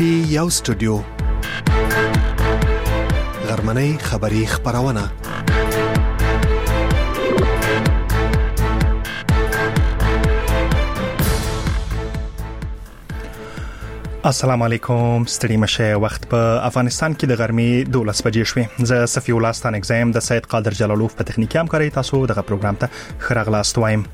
پی یو سټوډیو غرمنۍ خبری خبرونه السلام علیکم ستړي مشه وخت په افغانستان کې د غرمې 12 بجې شوې زه صفی الله ستان اگزایم د سید قادر جلالوف په تخنیکی همکاري تاسو دغه پروګرام ته خراغلاست وایم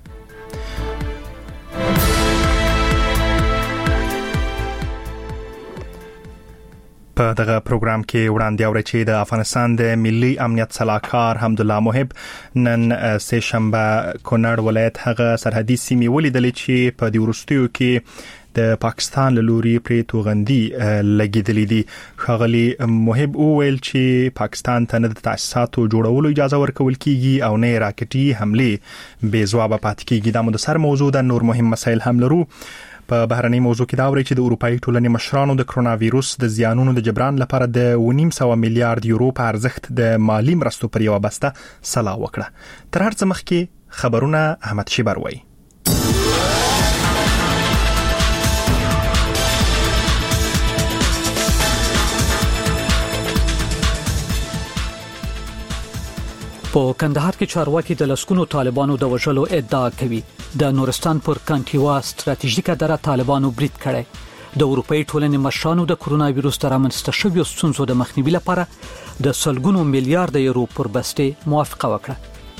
په دغه پروګرام کې وړاندې اوري چې د افغانستان د ملي امنیت صلاحکار حمدالله محب نن سه شنبه کونړ ولایت هغه سرحدي سیمې ولیدلې چې په د ورستیو کې د پاکستان له لوري پرې توغندي لګیدلې دي خغلی محب وویل چې پاکستان ته نه د تاسیساتو جوړولو اجازه ورکول کیږي او نه راکټي حمله بې ځواب پاتې کیږي د مدسر موضوع د نور مهم مسایل هم لرو په بهرنۍ موضوع کې دا وري چې د اروپאי ټولنې مشرانو د کرونا وایروس د زیانونو د جبران لپاره د 1.5 میلیارډ یورو په ارزښت د مالی مرستو پر یو بسته سلا وکړه تر هر څه مخکې خبرونه احمد شیبر وایي په کندهار کې چارواکي د لسکونو طالبانو د وژلو ادعا کوي د نورستان پر کانټیوا ستراتیژیکه دره طالبانو برید کړي د اروپאי ټولنې مشرانو د کرونا وایروس تر منځته شویو ستونزو د مخنیوي لپاره د سلګونو میلیارډ یورو پر بسته موافقه وکړه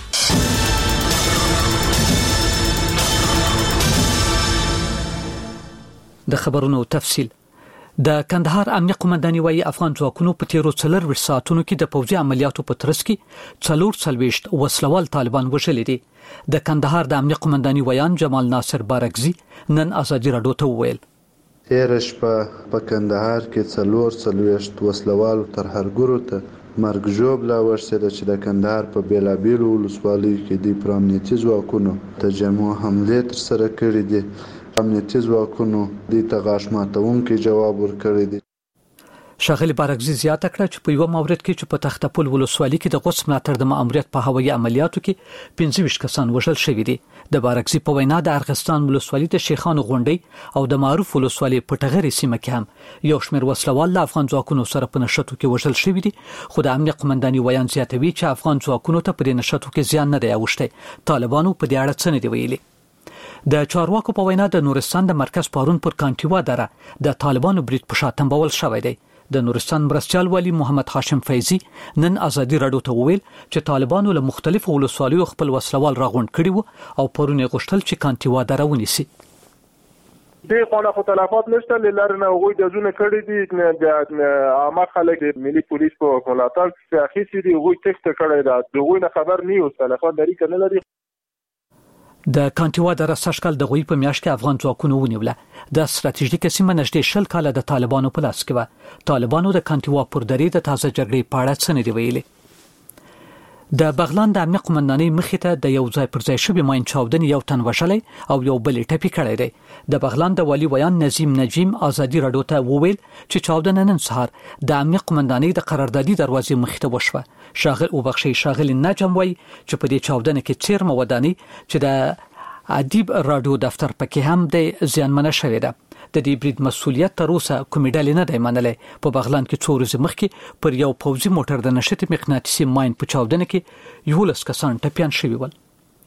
د خبرونو تفصیل د کندهار امنیه قومنداني وايي افغان ځواکونو په تیرو 4 ساعتونو کې د پوځي عملیاتو په ترڅ کې 440 وسلوال طالبان وژلي دي د کندهار د امنیه قومنداني ویان جمال ناصر بارکزي نن ازادي راډیو ته وویل تیرش په کندهار کې 440 وسلوال تر هرګورو ته مرګ جوړ لا ورسره چې د کندهار په بیلابیلو ولسوالیو کې د پرامنیتي ځواکونو تجمع حمله تر سره کړې دي امنیتي ځواکونو د تغاشماتون کې جواب ورکړی دی شاغلی بارکزي زیاته کړه چې په یو مورد کې چې په تختپول ولسوالۍ کې د غوڅ ملاتړ د ماموریت په هوایي عملیاتو کې 25 کسان وژل شوي دي د بارکزي په وینا د ارغستان ولسوالۍ د شیخانو غونډۍ او د معروف ولسوالۍ په ټغري سیمه کې هم یو شمېر وسلوال له افغان ځواکونو سره په نشټو کې وژل شوي دي خو د امنیه قومنداني ویان زیاتوي چې افغان ځواکونو ته په دې نشټو کې زیان نه دی اوښتی طالبانو په دې اړه څه نه دی ویلي د چارواکو په وینا د نورستان د مرکز پارون پر کانټیوا دره د طالبانو برید په شاتم بول شوی دی د نورستان مرستيال والی محمد هاشم فیضی نن ازادي راډیو ته وویل چې طالبانو له مختلفو ولسوالیو خپل وسلوال راغونډ کړي وو او پرونه غوښتل چې کانټیوا دره ونیسي د قانون خو تلفات نشته لرنه وګړي د ځونه کړي دي د عامه خلک ملي پولیس په ملاتړ کې اخیستي دي وګړي تخت کړي دا دوی نه خبر نه یو تلفات لري کنه لري د کانټیوا دره سشکل د غوی په میاشت کې افغان ځواکونو ونیوله د ستراتیژیکه سیمه نږدې 10 کاله د طالبانو په لاس کې و طالبانو د کانټیوا پر درې د تازه جګړې په اړه څه نه دی ویلي د بغلان د امنیه قومندانۍ مخې ته د یو ځای پر ځای شوی ماین چاودن یو تن وشلې او یو بل ټپي کړی دی د بغلان د والی ویان نظیم نجیم ازادي راډیو ته وویل چې چاودن نن سهار د امنیه قومندانۍ د قراردادي دروازې مخې ته وشوه شاغل نجم وای چې په دې چاودنه کې چیرمه ودانی چې د ادیب راډیو دفتر پکې هم د زیانمنه شوې ده د دې برید مسولیت تر اوسه کومې ډلې نه دی منلې په بغلان کې 2 ورځې مخکې پر یو پوځي موټر د نشټ مغناطیسي ماین په چاودنه کې 11 کسان ټپيان شوي ول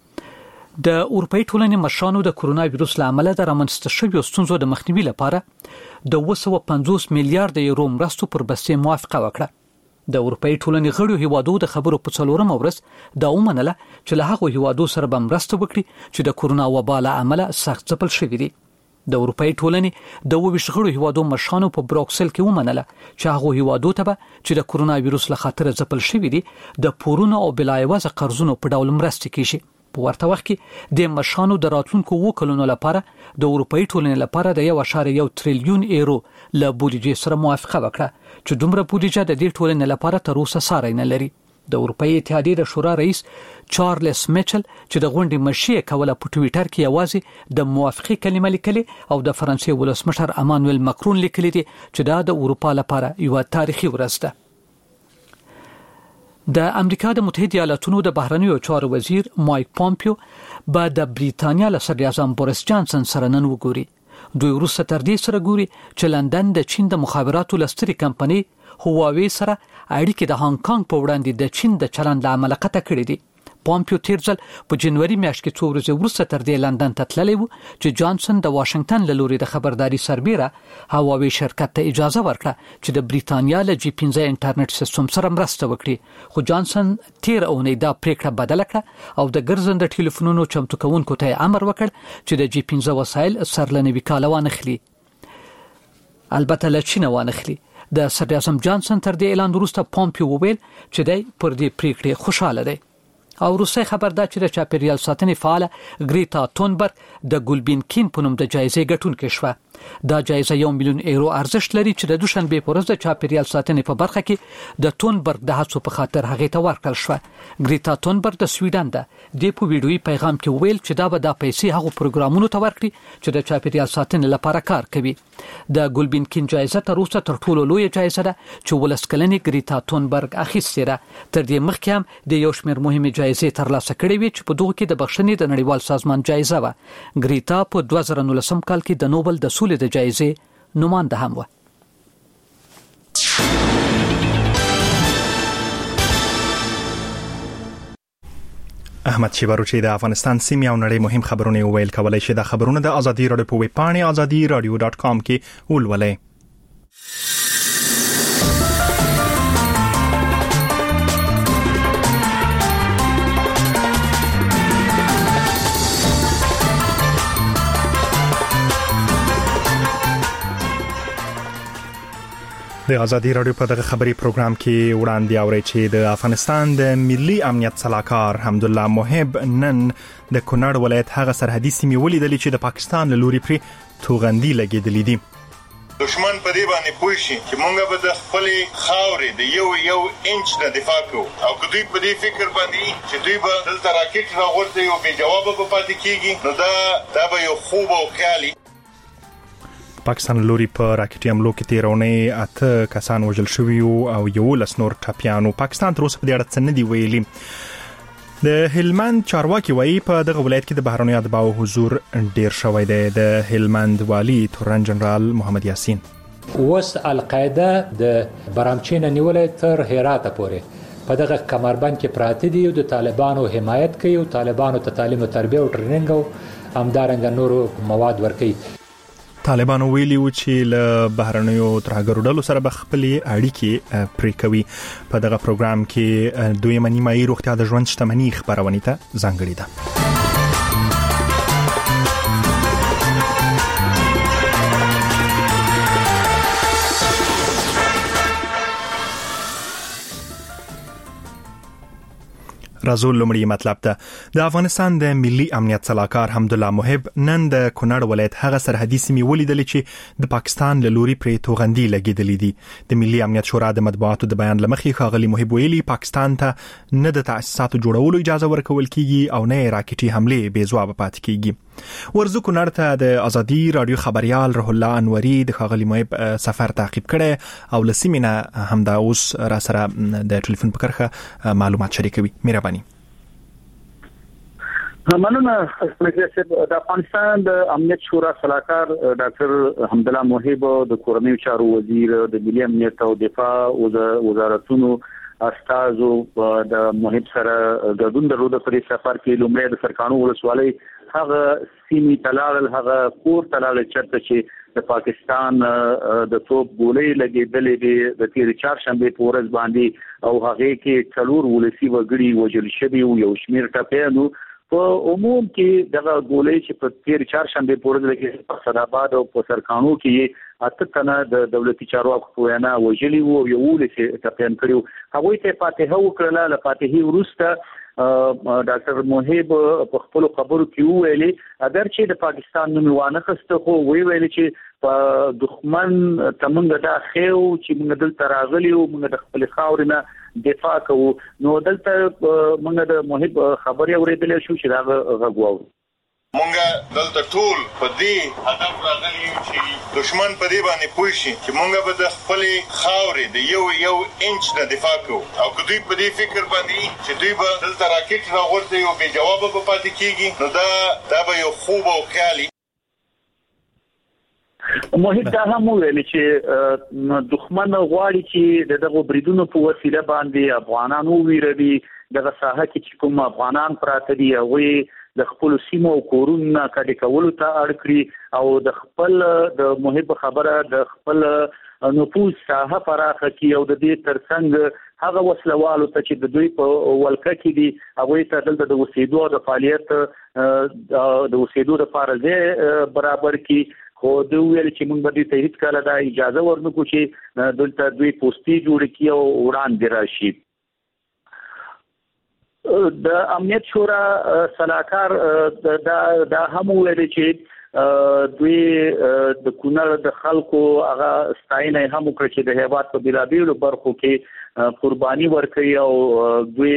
د اروپאי ټولنې مشرانو د کرونا وایروس لامل د رامنځته شویو ستونزو د مخنیوي لپاره د 250 میلیارډ یورو مرستو پر بسته موافقه وکړه د اروپאי ټولنې غړو هیوادو د خبرو په څلورم ورځ دا ومنله چې له هغه هیوادو سره به مرسته وکړي چې د کرونا وبا له امله سخت ځپل شوي دي د اروپאי ټولنې د 20 غړو هیوادو مشرانو په بروکسل کې ومنله چې هغه هیوادو ته به چې د کرونا وایروس له خطر ځپل شوي دي د پورونو او بلایوازه قرضونو په ډول مرسته کیږي په ورته وخت کې د مشرانو د راتلونکو وکولونو لپاره د اروپאי ټولنې لپاره د 1.1 تریلیون یورو له بودیجې سره موافقه وکړه چې دومره بودیجه د دې ټولنې لپاره تر اوسه ساری نه لري د اروپאי اتحادیې د شورا رئیس چارلز میچل چې د غونډې مشري کوله په ټوئیټر کې یوازې د موافقه کلمه لیکلې او د فرانسې ولسمشر امانوئل ماکرون لیکلي دي چې دا د اروپا لپاره یو تاریخي ورځ ده د امریکا د متحده ایالاتونو د بهرنیو چارو وزیر مایک پامپیو به د بریتانیا له صدر اعظم بوریس جانسن سره نن وګوري دوی وروسته تر دې سره ګوري چې لندن د چین د مخابراتو لستري کمپنۍ هواوی سره اړیکې د هانګ کانګ په وړاندې د چین د چلند له امله قطع کړې دي. پامپیو تیرځل په جنوري میاشت کې 2 ورځې وروسته تر دې لندن ته تللی و چې جانسن د واشنگټن له لوري د خبرداري سربېره هواوی شرکت ته اجازه ورکړه چې د بریتانیا له جی 15 انټرنیټ سیستم سره مرسته وکړي، خو جانسن تیر اونۍ دا پریکړه بدله کړه او د ګرځنده ټلیفونونو چمتو کوونکو ته امر وکړ چې د جی 15 وسایل سرلنوي کاله وانخلي، البته له چین وانخلي. د صدر اعظم جانسن تر دې اعلان وروسته پامپیو وویل چې دی پر دې پریکړې خوشاله دی. او روسي خبر دا چې د چاپیریال ساتنې فعاله ګریتا تونبرګ د ګولبینکین په نوم د جایزې ګټونکې شوه. دا جایزه 1 میلیون یورو ارزښت لري چې د دوشنبه په ورځ د چاپیریال ساتنې په برخه کې د تونبرګ د هڅو په خاطر هغه ته ورکړل شوه. ګریتا تونبرګ د سویډن ده د په ویډیوي پیغام کې ویل چې دا به د پیسې هغو پروګرامونو ته ورکړي چې د چاپیریال ساتنې لپاره کار کوي. د ګولبینکین جایزه تر اوسه تر ټولو لوی جایزه ده چې ولسکلنې ګریتا تونبرګ اخیستې ده. تر دې مخکې هم د یو شمېر مهمه جایزې ترلاسه کړې وې چې په دغه کې د بخښنې د نړیوال سازمان جایزه و. ګریتا په 2019 کال کې د نوبل د سولې د جایزې نومانده هم و. احمد شیباروچی د افغانستان سیمې او نړۍ مهم خبرونه ویل کولای شي. د خبرونه د ازادي رادیو په ویب پاڼه azadiradio.com کې ولولئ. د ازادي رادیو په دغه خبري پروګرام کې وړاندې اوري چې د افغانستان د ملي امنیت صلاحکار حمدالله محب نن د کونړ ولایت هغه سرحدي سیمې ولیدلې چې د پاکستان له لوري پرې توغندي لګېدلې دي. دشمن په دې باندې پوه شي چې مونږ به د خپل خاورې د یو انچ نه دفاع کوو او که دوی په دې فکر باندې چې دوی به دلته راکټ راغورځي او بې جوابه به پاتې کېږي نو دا به یو خوب او خیالي. پاکستان لوري په راکټي حملو کې تیرونې 8 کسان وژل شوي او 11 نور ټپیانو. پاکستان تر اوسه په دې اړه څه نه دی ویلي. د هلمند چارواکي وایي په دغه ولایت کې د بهرنیو اتباعو حضور ډیر شوی دی. د هلمند والی تورن جنرال محمد یاسین اوس القاعده د برامچین نیولې تر هرات پورې په دغه کمربند کې پراته دي او د طالبانو حمایت کوي او طالبانو ته تعلیم او تربیه او ټریننګ او همدارنګ نورو مواد ورکوي. طالبانو ویلي و چې له بهرنیو ترهګرو ډلو سره به خپلې اړیکې پرې کوي. په دغه پروګرام کې دویمه نیمایي روغتیا د ژوند شتمنۍ خبرونې ته ځانګړې ده. رازول لومړی مطلب ده. د افغانستان د ملي امنیت صلاحکار حمدالله محب نن د کونړ ولایت هغه سرحدي سیمې ولیدلې چې د پاکستان له لوري پرې توغندي لګېدلې دي. د ملي امنیت شورا د مطبوعاتو د بیان لمخې ښاغلي محب ویلي پاکستان ته نه د تاسیساتو جوړولو اجازه ورکول کیږي او نه راکټي حمله بې ځواب پاتې کیږي. ورزو کونړ ته د ازادي رادیو خبريال روح الله انوري د ښاغلي محب سفر تعقیب کړي او لسیمینه همدا اوس را سره د ټلیفون په کرخه معلومات شریکوي. مهرباني. مننه. د افغانستان د امنیت شورا صلاحکار ډاکټر حمدالله محب د کورنیو چارو وزیر د ملي امنیت او دفاع وزارتونو استازو د محب سره ګډون درلود. په سفر کې لومړی د سرکانو ولسوالۍ هغه سیمې تلال هغه کور تلال چرته چې د پاکستان د توپ ګولې لګېدلې دي د تیر چهارشنبه په ورځ باندې او هغه کې څلور ولسی وګړي وژل شوي او یو شمېر ټپیانو. په عموم کې دغه ګولې چې په تیر چهارشنبه په ورځ کې په صداباد او په سرکانو کې اته تنه د دولتي چارواکو په وینا وژلي وو یو ولسی ټپیان کړیو. هغه ته فاتحه وکړه. له فاتحې وروسته ډاکټر محب په خپل خبرو کې ویلي اگر چې د پاکستان نوم وانه خسته خو ویلي چې په دښمن تمنګ دا خو چې موږ دلته راغلي او موږ د خپل خاورینه دفاع کوو. نو دلته موږ د محب خبري اورېدلې شو چې دا غوښو مونږ دلته ټول په دې هدف راغلي چې دشمن په دې باندې پوه شي چې مونږ به د خپل خاورې د یو انچ نه دفاع کوو او که دوی په دې فکر باندې چې دوی به دلته راکټ راغورځي او بې جوابه به پاتې کېږي نو دا به یو خوب او خیالي. موهب دا هم ویل چې دښمن غواړي چې دغه بریدونو په وسیله باندې افغانانو ویروي دغه ساحه کې چې کوم افغانان پراته دي او د خپل سیمو او کورونو کډی کولو ته اړ کړی او د خپل د موهب خبره د خپل نفوذ ساحه پراخه کی او د دې ترڅنګ هغه وسلوالو ته چې د دوی په ولکه کې دي هغه ته دلته د وسیدو د فعالیت د وسیدو د فارزه برابر کی خو دوی ویل چې موږ به دې ته هیڅ کله د اجازه ورنکو چې دلته دوی پوسټي جوړ کړي او وړاندې راشي. د امنیت شورا صلاحکار دا هم ویل چې دوی د کونړ د خلکو هغه ستاینه هم وکړي چې د هیواد په بلابیلو برخو کې قرباني ورکړي او دوی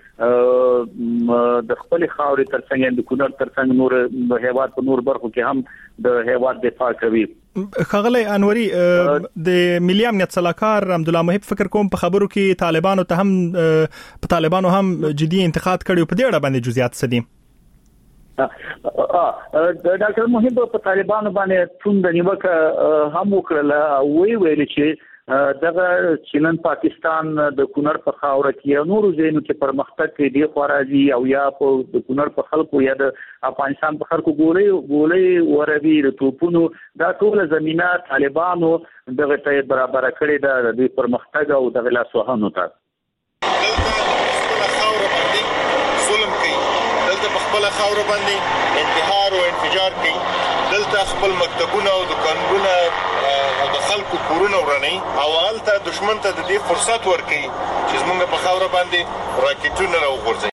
د خپل خاورې ترڅنګ د کونړ ترڅنګ نور د هیواد په نور برخو کې هم د هیواد دفاع کوي. خغلی انوري د ملي امنیت صلاحکار حمدالله موهب فکر کوم په خبرو کې طالبانو ته هم په طالبانو هم جدي انتقاد کړي په دې اړه باندې جزئیات څه دي؟ ډاکټر موهب په طالبانو باندې څومره نیوکه هم وکړه ویل چې دغه چینن پاکستان د کونړ په خاور کې نور زینو کې پرمختګ کې دی خورازي او یا په د کونړ په خلکو یا د افغانستان په خلکو ګولې وروي د توپونو دا ټول زمينه طالبانو دغه ته برابر کړی دا د پرمختګ او د لاسوهانو ته ظلم کوي دلته په خپل خاور باندې انتحار او انفجار کوي دلته خپل مکتبونه او دکانونه او د خلکو کورونه ورني او هلته دشمن ته د دې فرصت ورکړي چې زمونږ په خاور باندې راکټونه راوغورځي.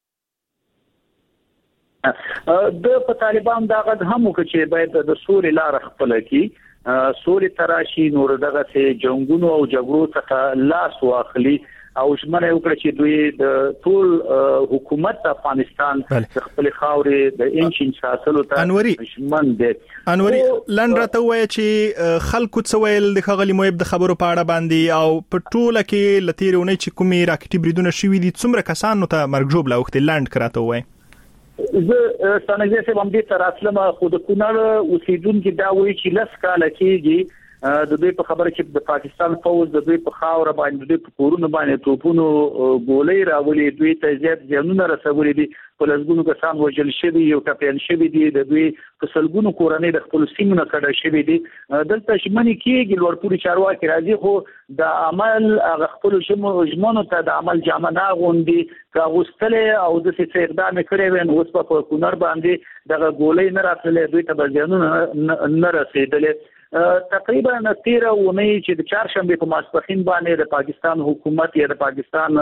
د په طالبان دا غږ هم وکړي چې باید د سولې لار خپل کړي سولې تراشي نور دغه چې جنگونو او جګړو څخه لاس واخلي او شمنه وکړي چې دوی د ټول حکومت افغانستان د خپل خاورې د انشین ساتلو ته شمن دي. انوري لنډه وایي چې خلکو څه ویل د خغلی موهب د خبرو په اړه باندې او په ټوله کې لتیرونه چې کومي راکټي بریدونه شوي دي څومره کسانو ته مرګ جوړ لا وخت لند کراته وایي. زه څنګه چې باندې تر اصله خود کونړ اوسیدونکو دا وایي چې لاس کاله کېږي د دوی په خبره چې د پاکستان فوج د دوی په خاور باندې د کورونو باندې توپونو ګولې راولې دوی ته زیات ځانونه رسولې دي په لږونو کسان وژل شوي یو کپیان شوي دي د دوی په سلګونو کورنۍ د خپل سیمونو کډه شوي دي دلته شمنې کېږي لوړپوړي چارواکي راځي خو د عمل هغه خپل ژمنو ته د عمل جامه نه غونډي کاغوستلې او د څه اقدام کړي وین اوس په کونړ باندې دغه ګولې نه راتللې دوی ته ځانونه نه رسیدلې. تقریبا 13 ونې چې د چهارشنبه په ماسپخین باندې د پاکستان حکومت یا د پاکستان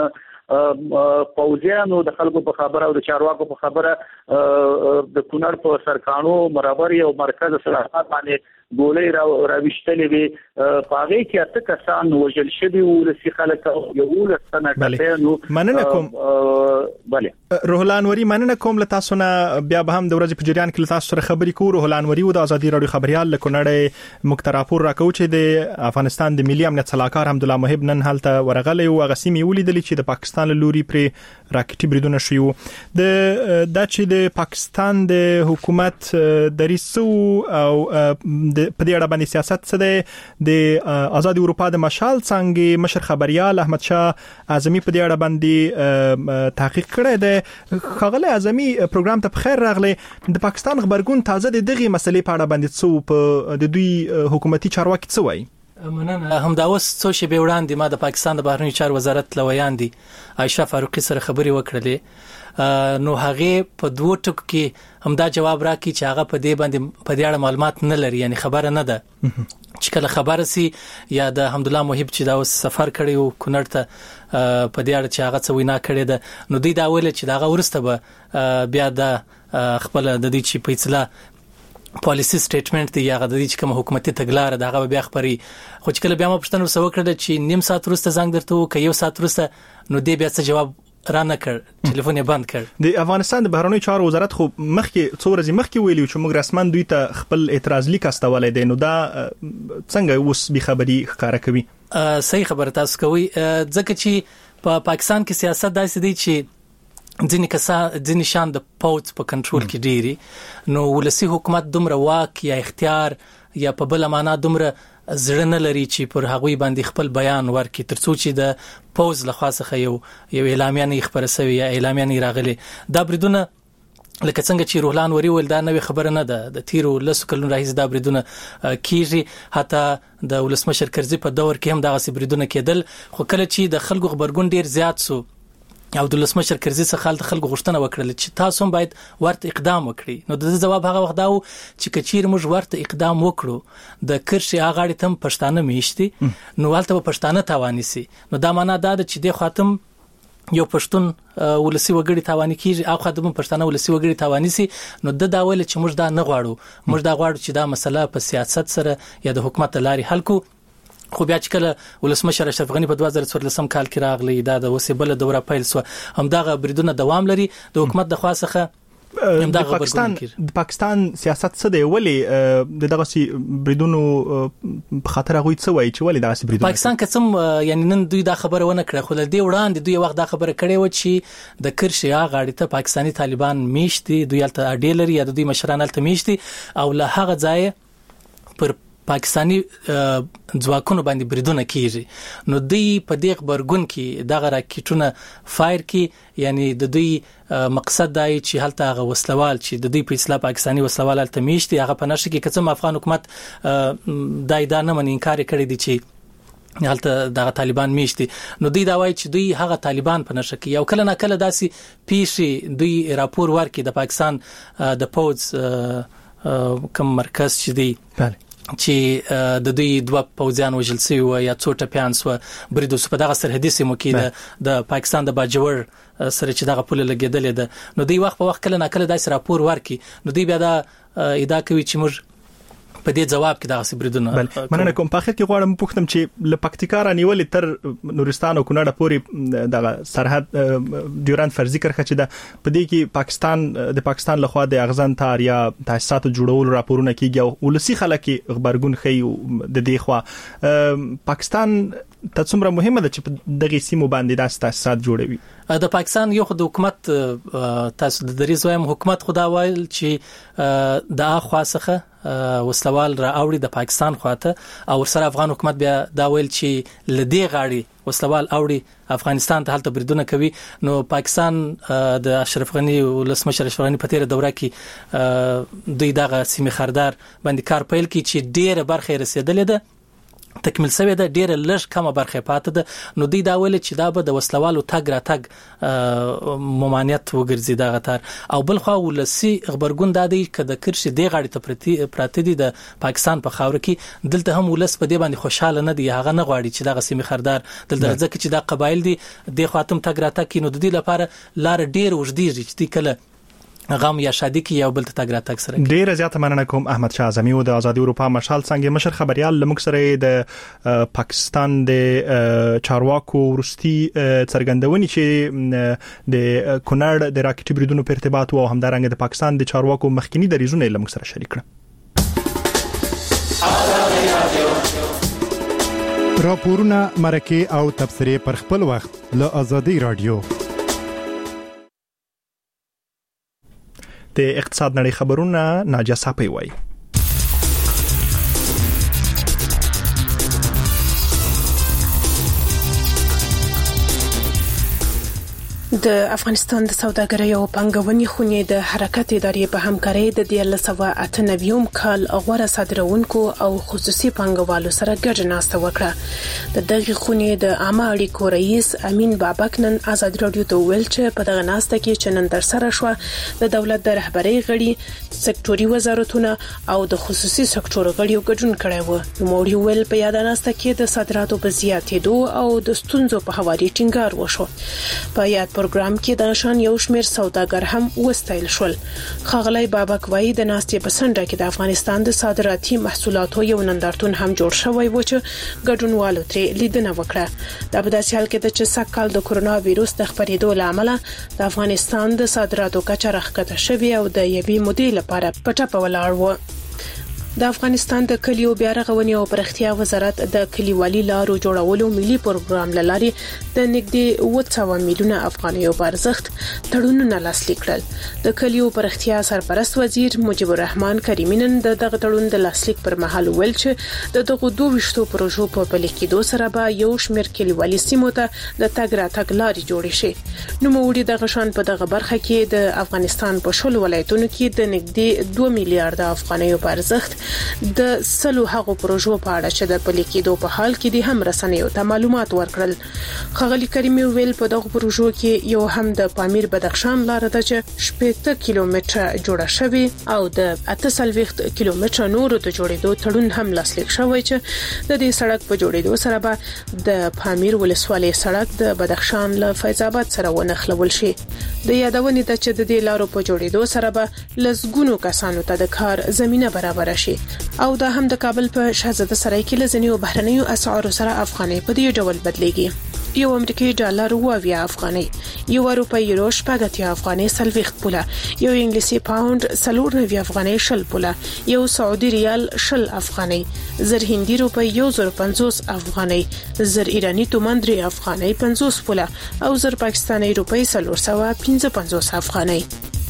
پوځیانو د خلکو په خبره او د چارواکو په خبره د کونړ په سرکانو مرابر او مرکز صلاحات باندې ګولې راوښتلې وي پاغې کې اته کسان وژل شوي او لسی خلک یو لسنه کسانو مننه کوم روح الله انوري مننه کوم له تاسو نه بیا به هم د ورځې په جریان کې له تاسو سره خبرې کوو. روح الله انوري او د ازادي رادیو خبريال له کونړ مکتراپور راکو چې د افغانستان د ملي امنیت صلاحکار حمدالله موهب نن حالته ورغلی او غسیمي ولیدل چې د پاکستان لوري پر راکټي بریدونه شوي د چې د پاکستان د حکومت د ریسو او په دې اړه باندې سیاست څه دی د آزادي اروپا د مشال څنګه مشر خبريال احمد شاه اعظمي په دې اړه باندې تحقیق کړی دی. خغلی اعظمي پروګرام ته بخیر راغلی. د پاکستان خبرګون تازه دغه مسلې په اړه باندې څه په د دوی حکومتي چارواکي څه وایي؟ مننه. همدا اوس څو شپې وړاندې ما د پاکستان د بهرنی چارو وزارت لویان دي عائشہ فاروقي سره خبري وکړلې نو هغه په دوه ټکو کې همدا جواب راکړي چې هغه په دې باندې په دې اړه معلومات نه لري یعنی خبره نه ده چې کله خبره سي یا د حمدالله موهب چې دا اوس سفر کړی او کونړ ته په دې اړه چې هغه څه وینا کړې ده نو دوی دا ویل چې دا ورسته به بیا د خپل د دې چې په اصطلاح پالیسی سټیټمنټ دی هغه د دې چې کوم حکومتي تګلارې دا هغه بیا خبري خو چې کله بیا ما پښتنه وسو کړل چې نیم ساعت وروسته زنګ درته وکړ یو ساعت وروسته نو دې بیا څه جواب رانه کړ ټلیفون یې بند کړ. د افغانستان د بهرنی چارو وزارت خو مخکې څو ورځې مخکې ویلي چې موږ رسمن دوی ته خپل اعتراض لیک استولې دي نو دا څنګه اوس به خبري ښکارا کوي؟ صحیح خبره تاسو کوي ځکه چې په پاکستان کې سیاست داسې دی چې ځینې شان د پوز په کنټرول کې ډيري نو ولسی حکومت دومره واک یا اختیار یا په بل معنا دومره زړه نه لري چې پر هغوی باندې خپل بیان ورکړي ترڅو چې د پوز لخوا څخه یو اعلامیه نه خبره شوی یا اعلامیه نه راغلي. دا بریدونه لکه څنګه چې روحلان وری ول دا نوې خبره نه ده، د تیرو لسو کلونو راهیسې دا بریدونه کیږي. حتی د ولسمشر کرزي په دور کې هم دغه بریدونه کېدل، خو کله چې د خلکو خبرګون ډیر زیات سو او د ولسمشر کرزي څخه خلکو غوښتنه وکړه چې تاسو هم باید ورته اقدام وکړئ، نو د جواب هغه وخت دا و چې کچیر موږ ورته اقدام وکړو د کرشي هغه تم پښتانه میشتي نو ولته پښتانه تواني سي. نو دا معنا دا چې د خاتم یو پښتون ولسی وګړي تواني کیږي او خدمت پښتانه ولسی وګړي تواني سي. نو د داول چې موږ دا نه غواړو، موږ دا غواړو چې دا مسله په سیاست سره یا د حکومت لاري حل کو. خو بیا چې کله ولسمشر اشرف غنی په 2014 کال کې راغلی دا د وسیبله دوره پیل سو، همدغه بریدونه دوام لري د حکومت د خاصه د پاکستان سیاست څه دی، ولی دغه بریدونو په خاطر غوي څه وایي چې ولی دغه بریدونه پاکستان قسم یعنی نن دوی دا خبره ونه کړه، خو د دې وړاندې دوی وخت دا خبره کړې و چې د کرشي غاړې ته پاکستانی طالبان میشتي، دوی الته اډیلر یا د دوی مشران الته میشتي او له هغه ځای پر پاکستانی ځواکونو باندې بریدونه کیږي. نو دوی په دې خبرګون کې دغه راکټونه فایر کی، یعنی د دوی مقصد دی چې هلته هغه وسلوال چې د دوی په اصطلاح پاکستانی وسلوال هلته میشتي هغه په نشه کې کڅم افغان حکومت دای دا نه من انکار کړی دی چې هلته دغه طالبان میشتي. نو دوی دا وایي چې دوی هغه طالبان په نشه کې یو کله نه کله داسي پیښې دوی راپور ورکړي د پاکستان د پوز کوم مرکز چې دی چې د دوی دوه پوځیان وژل شوي و یا څو ټپیان سو بریدو په دغه سرحدي سیمو کې د پاکستان د باجوړ سره چې دغه پوله لګیدلې ده. نو دوی وخت په وخت کله نه کله داسې راپور ورکړي، نو دوی بیا دا ادعا کوي چې موږ په دې جواب کې دغه بریدونه مننه کوم. په اخر کې غواړم پوښتنم چې له پکتیکا رانیولې تر نورستان او کونړ پورې دغه سرحد ډیورند فرضي کرخه چې ده په دې کې د پاکستان لخوا د اغزن تار یا تاسیسات جوړول راپورونه کیږي او ولسی خلک خبرګون خي د دې خوا پاکستان ته څومره مهمه ده چې دغه سیمو باندې د تاسیسات جوړوي. د پاکستان یو خو د حکومت تاسو د دریز وایم حکومت خدا وایل چې د اخوا څخه وسلوال را اوړي د پاکستان خواته او سره افغان حکومت بیا دا ویل چې لدی غاړي وسلوال اوړي افغانستان ته هلته بریدونه کوي. نو پاکستان د اشرف غنی ولسمشر اشرف غنی په تیر دوره کې دوی دغه سیمه خردار باندې کار پیل کی چې ډیره برخه رسیدلې ده، تکمیل شوی ده، ډیره لږ کمه برخه پاتې ده. نو دوی دا ویل چې دا به د وسلوالو تګ را تګ ممانعت وګرځي دغه تر او بل خو ولسی خبرګون دا دی چې د کرشي دی غاړي ته پراته دي د پاکستان په خاور کې دلته هم ولس په دې باندې خوشاله نه دي، هغه نه غواړي چې دغه سیمه خردار دلته ځکه چې دا قبایل دي د خاتم تګ را تګ کینو د دې لپاره لار ډیر وژدي چې کله غم یا شادي کې یو بل ته تګ را تګ سره. ډیر زیاته مننه کوم احمد شاه اعظمي او د آزادي اروپا مشال څنګه مشر خبريال لمک سره د پاکستان د چارواکو ورستي څرګندونی چې د کونړ د راکټي بریدونو په ارتباط او همدارنګه د پاکستان د چارواکو مخکینی دریزونه لمک سره شریک کړ. راپورونه مرکه او تبصره پر خپل وخت له آزادي رادیو. د اقتصاد نړۍ خبرونه ناجا صاحب وایي. د افغانستان د سوداګرۍ او پانګونې خونې د حرکت ادارې په همکارۍ د 1998 کال غوړه صادرونکو او خصوصي پانګوالو سره ګډه ناسته وکړه. د دغه خونې د عامه اړیکو رئیس امین بابک نن آزاد رادیو ته ویل چې په دغه ناسته کې چې نن در سره شو د دولت د رهبرۍ غړي، سکتوري وزارتونه او د خصوصي سکتور غړي ګډون کړي وو. نوموړي ویل په یاد ناسته کې د صادراتو په زیاتېدو او د ستونزو په حواله ټینګار وشو. په یاد پروګرام کې د شان یو شمېر سوداګر هم وستایل شول. خغلی بابک وایي د ناستې په سنډه کې د افغانستان د صادراتي محصولاتو یو نندارتون هم جوړ شوی و چې ګډونوالو ترې لیدنه وکړه. دا په داسې حال کې چې سږکال د کورونا وایروس د خپرېدو له امله د افغانستان د صادراتو کچه راښکته شوې او د یوې مودې لپاره په ټپه ولاړ و. د افغانستان د کلیو بیا رغونې او پرختیا وزارت د کلیوالي لارو جوړولو ملي پروګرام لاري د نږدې 200 میلیونه افغانیو په ارزښت تړونونه لاسلیک کړل. د کلیو پرختیا سرپرست وزیر مجيب الرحمن کریمینن دغه تړون د لاسلیک پر مهال ویل چې د دغه 22 پروژو په پلي کېدو سره به یو شمېر کلیوالي سیمو ته د تګ راتګ لارې جوړې شي. نو موږ د غشان په دغه برخه کې د افغانستان په شل ولایتونو کې د نږدې 2 میلیارډ افغانیو په ارزښت د سلو هغو پروژو په اړه چې د پلي کېدو په حال کې د هم رسنیو ته معلومات ورکړل. خغلی کریمي ویل په دغه پروژو کې یو هم د پامیر بدخشان لار ده چې 70 کیلومتره جوړه شوی او د 48 کیلومتره نورو ته جوړېدو تړون هم لاسلیک شوی چې د دې سړک په جوړېدو سره به د پامیر ولسوالۍ سړک د بدخشان له فیض آباد سره ونښلول شي. د یادونې د چې د دې لارو په جوړېدو سره به لزګونو کسانو ته د کار زمينه برابر شي او دا هم د کابل په شاهزاده سرای کې لزنیو بهرنیو اسعارو سره افغاني په دې ډول بدلېږي. یو امریکایي ډالر 20 افغاني، یو اروپایي یورو 80 افغاني 30 پوله، یو انګلیسي پاوند 40 افغاني 10 پوله، یو سعودي ریال 10 افغاني، زر هندي روپی 150 افغاني، زر ایرانی تومان 3 افغاني 50 پوله او زر پاکستاني روپی 455 افغاني.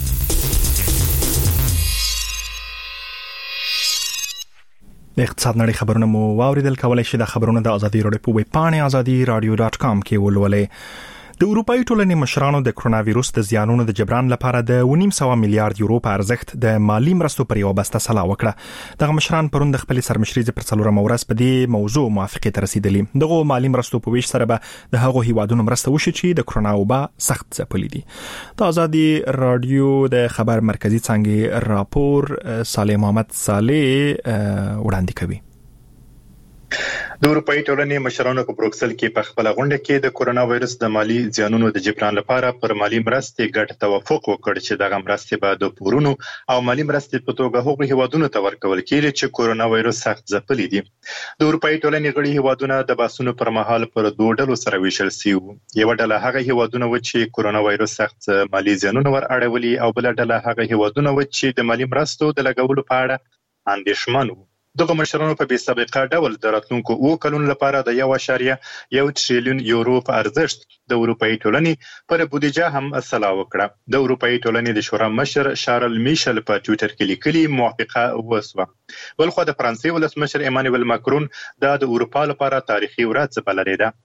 د اقتصاد نړۍ خبرونه مو واوریدل. کولای شئ د خبرونو د ازادي راډیو په ویب پاڼه azadi.radio.com کې ولولئ. د اروپאי ټولنې مشرانو د کرونا وایروس د زیانونو د جبران لپاره د 1.5 میلیارډ یورو په ارزښت د مالی مرستو پر یو بسته سلا وکړه. دغه مشران پرون د خپل سرمشري پر څلورم ورځ په دې موضوع موافقه ته رسیدلی. دغه مالی مرستو په ویش سره به د هغو هیوادونو مرسته وشي چې د کرونا وبا سخت ځپلي دي. د ازادي رادیو د خبر مرکزی څنګه راپور صالح محمد صالح وړاندې کوي. د اروپאי ټولنې مشرانو په بروکسل کې په خپل غونډه کې د کرونا وایروس د مالی زیانونو د جبران لپاره پر مالی مرستې ګډ توافق وکړ چې دغه مرستې به د پورونو او مالی مرستې په توګه هغو هیوادونو ته ورکول کېږي چې کرونا وایروس سخت ځپلي دي. د اروپאי ټولنې غړي هیوادونه د باسونو پر مهال پر دوه ډلو سره ویشل شوي. یو ډله هغه هیوادونه و چې کرونا وایروس سخت مالی زیانونه ور اړولي او بل ډله هغه هیوادونه و چې د مالی مرستو د لګولو په اړه اندېښمن وو. دغه مشرانو په بې سابقه ډول د راتلونکو 2 کلونو لپاره د 1.1 تریلیون یورو په ارزښت د اروپאי ټولنې پر بودیجه هم سلا وکړه. د اروپאי ټولنې د شورا مشر شارل میشل په ټوئیټر کې لیکلي موافقه وسوه. بلخو د فرانسې ولسمشر ایمانوئل ماکرون د اروپا لپاره تاریخي ورځ بللې ده.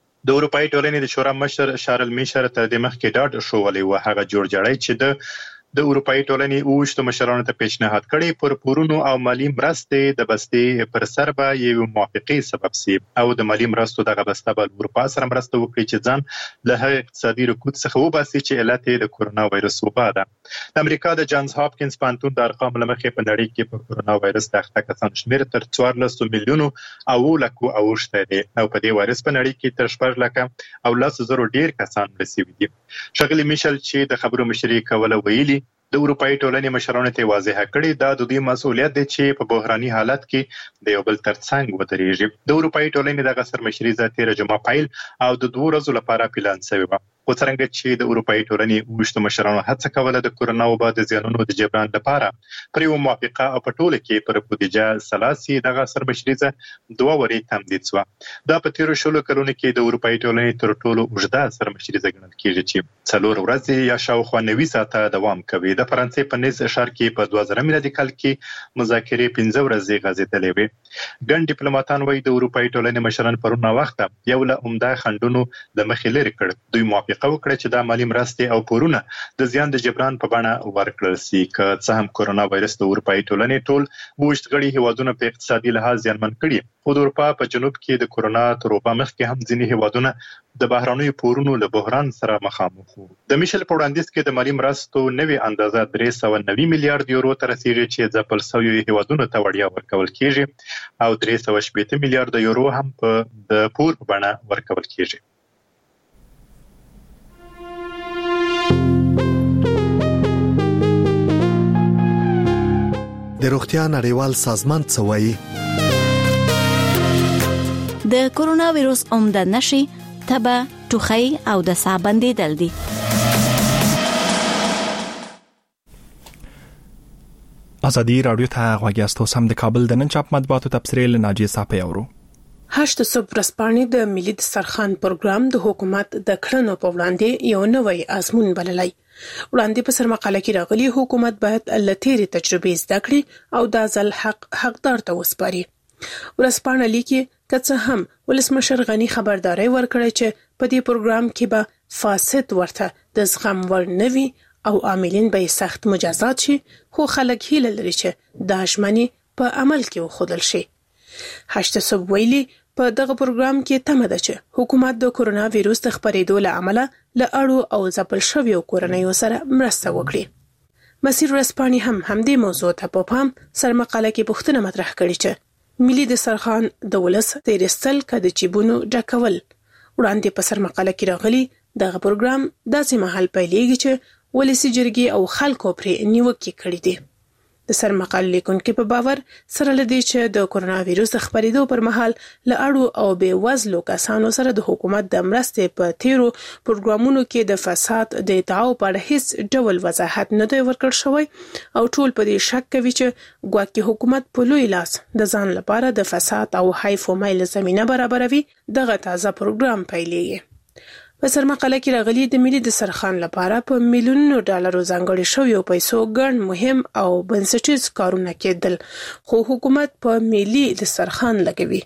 د اروپאי ټولنې د شورا مشر شارل میشل تر دې مخکې ډاډ شوولې و هغه جوړجاړی چې د اروپאי ټولنې اوشت مشرانو ته پیشنهاد کړي پر پورونو او مالی مرستې د بستې پر سر به یو موافقه سبب شي او د مالی مرستو دغه بسته به اروپا سره مرسته وکړي چې ځان له هغه اقتصادي رکود څخه وباسي چې علت د کرونا وایروس وبا ده. د امریکا د جانز هاپکینز پانتون د ارقام لمخې په نړۍ کې په کرونا وایروس د اخته کسانو شمېر تر 14 میلیونو او لکو اوښته دي او په دې وایروس په نړۍ کې تر 14 لکه او 10,000 ډیر کسان رسیدي دي. شغلی میشل چې د خبرو مشري کوله ویلي د اروپאי ټولنې مشرانو ته واضح کړي دا د دوی مسؤلیت دی چې په بحراني حالت کې د یو بل ترڅنګ ودرېږي. د اروپאי ټولنې د سرمشري ذاتي رجما پایل او د 2 ورځو لپاره پلان شوی و. خو څنګه چې د اروپאי ټولنې اوشت مشرانو هڅه کوله د کرونا وبا د زیانونو د جبران لپاره پر یو موافقه او په ټوله کې پر بودیجه سلاسي دغه سرمشريزه 2 ورې تمدید شو. دا په تیر شلو کلونو کې د اروپאי ټولنې تر ټولو اوږده سرمشريزه ګڼل کېږي چې 4 ورځې یا شاوخوا 90 ساعته دوام کوي. د فرانسې په نس ښار کې په 2000 میلادي کال کې مذاکرې 15 ورځې غځېدلې وې. ګڼ ډیپلوماټان وايي د اروپאי ټولنې مشران پرونه وخت یو له عمده خندونو د مخې لري کړ. دوی موافقه وکړه چې دا مالی مرستې او پورونه د زیان د جبران په بڼه ورکړل شي. که څه هم کرونا وایروس د اروپאי ټولنې ټول وښت غړي هیوادونه په اقتصادي لحاظ زیانمن کړي، خو د اروپا په جنوب کې د کرونا تر وبا مخکې هم ځینې هیوادونه د بهرانیو پورونو له بحران سره مخامخ وو. د میشل په وړاندیز کې د مالی مرستو نوې اندازه 390 میلیارډ یورو ته رسیدي چې ځپل شویو هیوادونو ته وړیا ورکول کېږي او 380 میلیارډ یورو هم د پور په بڼه ورکول کېږي. د روغتیا نړیوال سازمان څه وایي؟ د کرونا وایروس عمده نشي تبه، ټوخی او د ساه بندیدل دي. ازادي رادیو ته غواګیاستو سم د کابل د نن چاپ مطبوعاتو تبصرې له ناجیه صاحب اورو. 8 صبح رسپانې د ملي دسترخوان پروګرام د حکومت د کړنو په وړاندې یو نوی آزمون بللای. وړاندې په سرمقاله کې راغلي حکومت باید لتیری تجربې زده کړي او د ځل حقدار ته وسپاري. ورسپانه لیکي که هم ولسمشر غنی خبرداري ورکړي چې په دې پروګرام کې به فاسد ورته د زغم ور نوي او عاملین به سخت مجازات شي، خو خلک هیله لري چې د ژمنې په عمل کې وخدل شي. 8 صبح ویلي په دغه پروګرام کې تمه ده چې حکومت د کورونا وایروس د خپرېدو له امله له اړو او ځپل شویو کورنیو سره مرسته وکړي. مسیر رسپانی هم همدې موضوع ته په پام سرمقاله کې پوښتنه مطرح کړې چې ملي دسترخوان د ولس تیرستل کده چیبونو ډکول. وړاندې په سرمقاله کې راغلي دغه پروګرام داسې مهال پیلېږي چې ولسی جرګي او خلکو پرې نیوکه کړې دي. د سرمقاله لیکونکو په باور سره لدی چې د کورونا وایروس خپرېدو پر مهال له اړو او بې وزلو کسانو سره د حکومت د مرستې په تیرو پروګرامونو کې د فساد د ادعاو په اړه هیڅ ډول وضاحت نه دی ورکړ شوی او ټول په دې شک کوي چې ګواکې حکومت په لوی لاس د ځان لپاره د فساد او حیف او میل زمينه برابروي دغه تازه پروګرام پیلېږي. په سرمقاله کې راغلي د ملي دسترخوان لپاره په میلیونونو ډالرو ځانګړي شویو پیسو ګڼ مهم او بنسټیز کارونه کېدل، خو حکومت په ملي دسترخوان لګوي.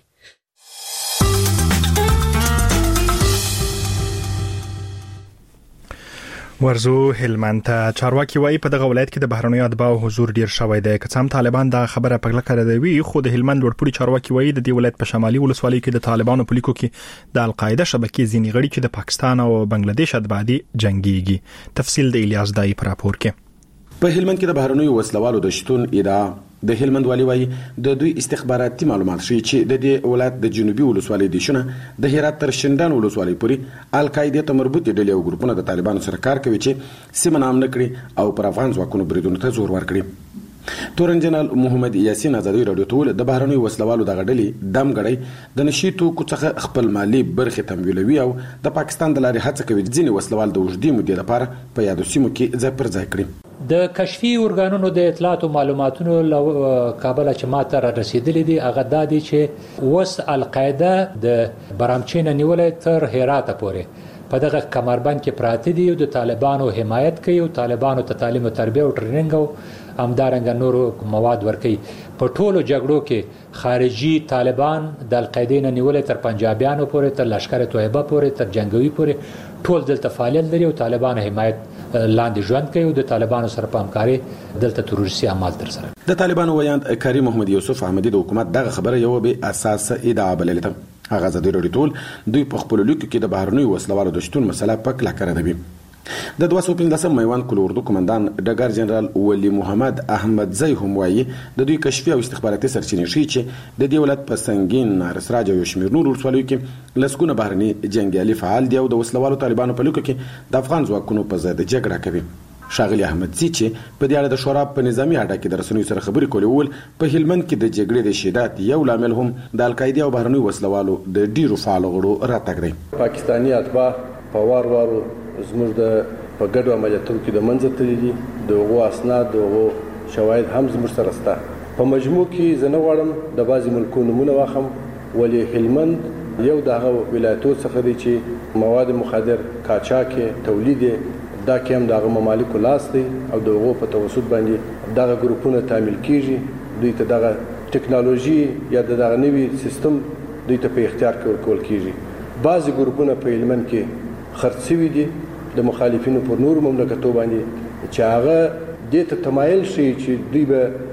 ورزو هلمند ته چارواکي وایي په دغه ولایت کې د بهرنیو اتباعو حضور ډیر شوی دی. که څه هم طالبان دا خبره په کلکه ردوي، خو د هلمند لوړپوړي چارواکي وایي د دې ولایت په شمالي ولسوالۍ کې د طالبانو په لیکو کې د القاعده شبکې ځینې غړي چې د پاکستان او بنگلاديش اتباع دي جنگيږي. تفصیل د الیاس دای په راپور کې. په هلمند کې د بهرنیو وسلوالو د شتون ادعا د هلمند والی وایي د دوی استخباراتي معلومات شي چې د دې ولایت د جنوبي ولسوالۍ د شنه د هرات تر شندان ولسوالۍ پورې القاعده ته مربوط ډلې او ګروپونه د طالبانو سره کار کوي چې سیمه نام نکړي او پر افغان ځواکونو بریدونو ته زور ورکړي. تورن جنرال محمد یاسین ازادي رادیو ته د بهرنیو وسلوالو د غډلې دم غړي د نشي توکو څخه خپل مالی برخه تمویلوي او د پاکستان د لارې هڅه کوي ځینې وسلوال د وجدي مودې لپاره په یادو سیمو کې ځای پر ځای کړي. د کشفي ارګانونو د اطلاعات او معلوماتونو کابل چې ماته را رسیدلې دي هغه د دې چې وس القاعده د برامچین نیولې تر هرات پورې په دغه کمربند کې پراته دي او د طالبانو حمایت کوي او طالبانو ته تعلیم او تربیه او ټریننګ او همدارنګه نورو مواد ورکوي. په ټولو جګړو کې خارجي طالبان د القاعده نیولې تر پنجابیانو پورې تر لشکره طیبه پورې تر جنگوي پورې ټول دلته فعالیت لري او طالبانو حمایت لاندې ژوند کوي او د طالبانو سره په همکاري دلته تروریستي اعمال تر سره. د طالبانو ویاند کریم محمد یوسف احمدی د حکومت دغه خبره یو به اساس ادعا بللې ده. هغه زده ډول دوی په خپل لیکو کې د بهرنیو وسلوالو د شتون مسله په کلکه ردوي. د 215 میوان کل اردو کمانډان ډګر جنرال ولی محمد احمد زئی هم وایي د دوی کشفي او استخباراتي سرچینې شي چې د دې ولایت په سنگین نارسراج او شمیر نور ولسوالیو کې لسګونه بهرني جنگیالي فعال دي او د وسلوالو طالبانو په لیکو کې د افغان ځواکونو په ضد جګړه کوي. شاغلی احمد زی چې په دې اړه د شورا په نظامی اډه کې د رسنیو سره خبرې کولې ول په هلمند کې د جګړې د شدت یو لامل هم د القاعده او بهرنیو وسلوالو د ډیرو فعال غړو راتګ دی. پاکستانی اتباع په وار زموږ د په ګډو عملیاتو کې د منځ ته دي دغه اسناد دغه شواهد هم زموږ سره سته. په مجموع کې زنه غواړم د بعضی ملکونو نمونه واخم ولی هلمند یو دغه ولایتو څخه دی چې مواد مخدر قاچاق تولید دا کوم دغه ممالک لاس دی او دغه په توسط باندې دغه ګروپونه تعمیل کیږي. دوی ته دغه ټکنالوژي یا دغه نوي سیستم دوی ته په اختیار کې ورکول کیږي. بعضی ګروپونه په هلمند کې خرڅوي دي د مخالفینو پر نور مملکتو باندې چې هغه د ته تمایل شي چې دوی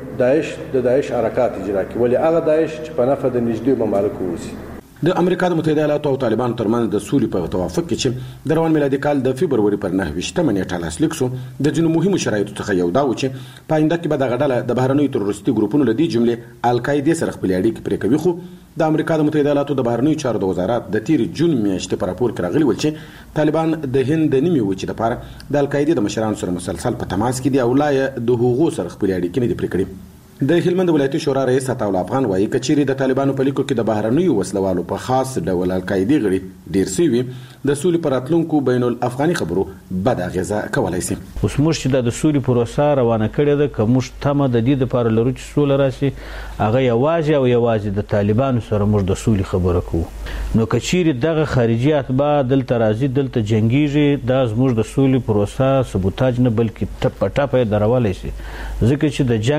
به د داعش حرکت اجرا کوي ولی هغه داعش چې په نفع د نږدې ممالکو وسی. د امریکا د متحده ایالاتو او طالبان ترمنځ د سولې په توافق کې چې د روان میلادي کال د فبرवरी پر 9 نیټه لاسلیک شو د ځینو مهمو شرایطو څخه یو دا و چې پاینده کې به د غډاله د بهرنیو تروریستي ګروپونو لدی جمله القاعده سره خپل اړیکې پرې کوي. خو د امریکا د متحده ایالاتو د بهرنیو چارو د وزارت د تیر جون میاشتې پر راپور کې راغلی ول چې طالبان د هند د نیمه وچې لپاره د القاعده د مشرانو سره مسلسل په تماس کې دي او لا د هغو سره خپل اړیکې نه دي پرې کړې. د هلمند ولایتي شورا رئیس عطاءالله افغان وایي کچيري د طالبانو په لیکو کې د بهرنیو وسلوالو په خاص ډول القاعده غړي ډیر سوي د سولې پر راتلونکو بین الافغاني خبرو بد اغیزه کولای شي. اوس موږ چې د سولې پروسه روانه کړې ده کوم تمه د دې لپاره لرو چې سوله راشي هغه یوازې د طالبانو سره موږ د سولې خبره کوو نو کچيري دغه خارجي اتباع دلته راځي دلته جنگيږي دا زموږ د سولې پروسه سبوتاج نه بلکې ټپ ټاپه درولای شي ځکه چې د